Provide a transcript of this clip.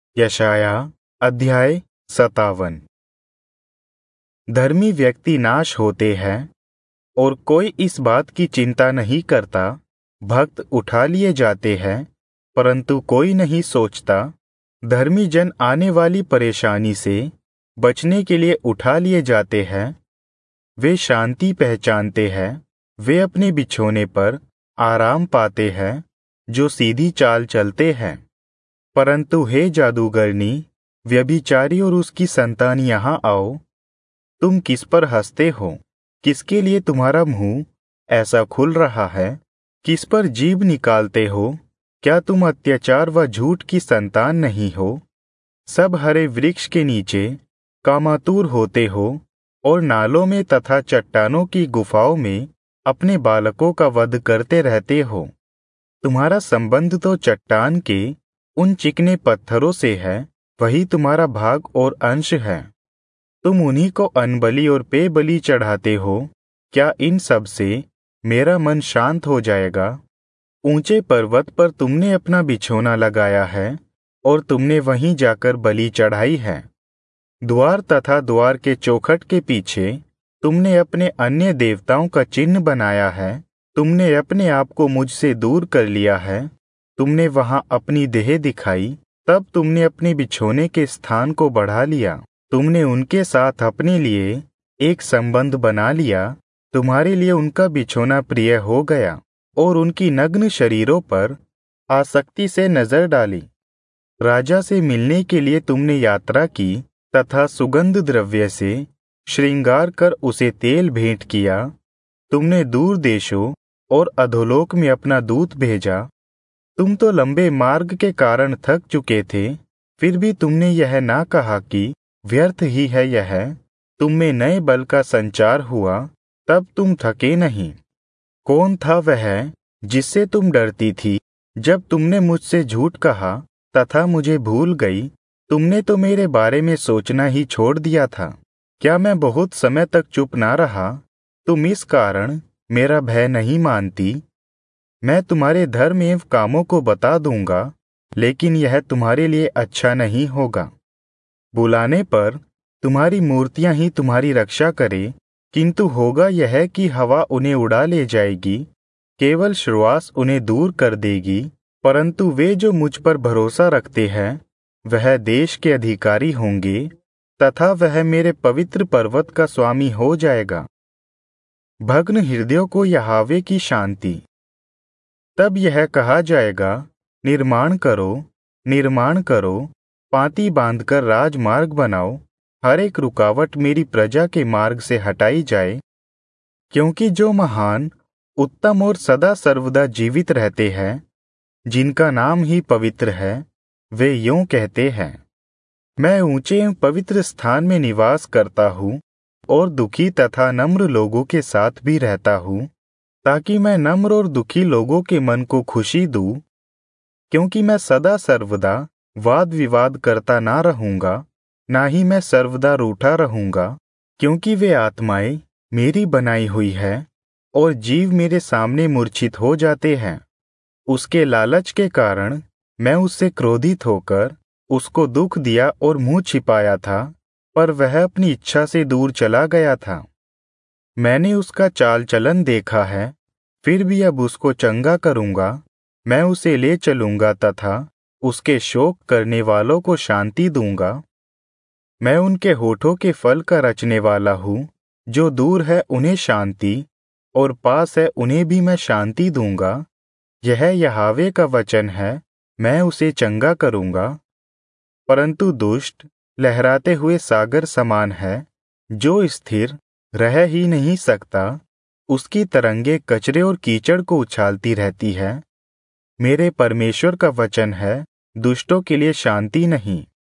यशाया अध्याय 57। धर्मी व्यक्ति नाश होते हैं और कोई इस बात की चिंता नहीं करता। भक्त उठा लिए जाते हैं परंतु कोई नहीं सोचता। धर्मी जन आने वाली परेशानी से बचने के लिए उठा लिए जाते हैं। वे शांति पहचानते हैं, वे अपने बिछौने पर आराम पाते हैं जो सीधी चाल चलते हैं। परंतु हे जादूगरनी, व्यभिचारी और उसकी संतान यहाँ आओ। तुम किस पर हंसते हो? किसके लिए तुम्हारा मुंह ऐसा खुल रहा है? किस पर जीभ निकालते हो? क्या तुम अत्याचार व झूठ की संतान नहीं हो? सब हरे वृक्ष के नीचे कामातुर होते हो और नालों में तथा चट्टानों की गुफाओं में अपने बालकों का वध करते रहते हो। तुम्हारा संबंध तो चट्टान के उन चिकने पत्थरों से है, वही तुम्हारा भाग और अंश है। तुम उन्हीं को अनबलि और पेय बलि चढ़ाते हो। क्या इन सब से मेरा मन शांत हो जाएगा? ऊंचे पर्वत पर तुमने अपना बिछौना लगाया है और तुमने वहीं जाकर बलि चढ़ाई है। द्वार तथा द्वार के चौखट के पीछे तुमने अपने अन्य देवताओं का चिन्ह बनाया है। तुमने अपने आप को मुझसे दूर कर लिया है। तुमने वहां अपनी देह दिखाई, तब तुमने अपने बिछौने के स्थान को बढ़ा लिया। तुमने उनके साथ अपने लिए एक संबंध बना लिया। तुम्हारे लिए उनका बिछौना प्रिय हो गया और उनकी नग्न शरीरों पर आसक्ति से नजर डाली। राजा से मिलने के लिए तुमने यात्रा की तथा सुगंध द्रव्य से श्रृंगार कर उसे तेल भेंट किया। तुमने दूर देशों और अधोलोक में अपना दूत भेजा। तुम तो लंबे मार्ग के कारण थक चुके थे, फिर भी तुमने यह ना कहा कि व्यर्थ ही है यह। तुम में नए बल का संचार हुआ, तब तुम थके नहीं। कौन था वह जिससे तुम डरती थी जब तुमने मुझसे झूठ कहा तथा मुझे भूल गई? तुमने तो मेरे बारे में सोचना ही छोड़ दिया था। क्या मैं बहुत समय तक चुप ना रहा? तुम इस कारण मेरा भय नहीं मानती। मैं तुम्हारे धर्म एवं कामों को बता दूंगा, लेकिन यह तुम्हारे लिए अच्छा नहीं होगा। बुलाने पर तुम्हारी मूर्तियां ही तुम्हारी रक्षा करे, किंतु होगा यह कि हवा उन्हें उड़ा ले जाएगी, केवल श्वास उन्हें दूर कर देगी। परंतु वे जो मुझ पर भरोसा रखते हैं वह देश के अधिकारी होंगे तथा वह मेरे पवित्र पर्वत का स्वामी हो जाएगा। भग्न हृदयों को यहोवा की शांति। तब यह कहा जाएगा, निर्माण करो, निर्माण करो, पाँति बांधकर राजमार्ग बनाओ। हर एक रुकावट मेरी प्रजा के मार्ग से हटाई जाए। क्योंकि जो महान, उत्तम और सदा सर्वदा जीवित रहते हैं, जिनका नाम ही पवित्र है, वे यों कहते हैं, मैं ऊंचे एवं पवित्र स्थान में निवास करता हूँ और दुखी तथा नम्र लोगों के साथ भी रहता हूँ, ताकि मैं नम्र और दुखी लोगों के मन को खुशी दूं। क्योंकि मैं सदा सर्वदा वाद विवाद करता ना रहूंगा, ना ही मैं सर्वदा रूठा रहूंगा। क्योंकि वे आत्माएं मेरी बनाई हुई है और जीव मेरे सामने मूर्छित हो जाते हैं। उसके लालच के कारण मैं उससे क्रोधित होकर उसको दुख दिया और मुंह छिपाया था, पर वह अपनी इच्छा से दूर चला गया था। मैंने उसका चाल चलन देखा है, फिर भी अब उसको चंगा करूंगा। मैं उसे ले चलूंगा तथा उसके शोक करने वालों को शांति दूंगा। मैं उनके होठों के फल का रचने वाला हूँ। जो दूर है उन्हें शांति और पास है उन्हें भी मैं शांति दूंगा। यह यहोवा का वचन है, मैं उसे चंगा करूंगा। परंतु दुष्ट लहराते हुए सागर समान है, जो स्थिर रह ही नहीं सकता। उसकी तरंगे कचरे और कीचड़ को उछालती रहती है। मेरे परमेश्वर का वचन है, दुष्टों के लिए शांति नहीं,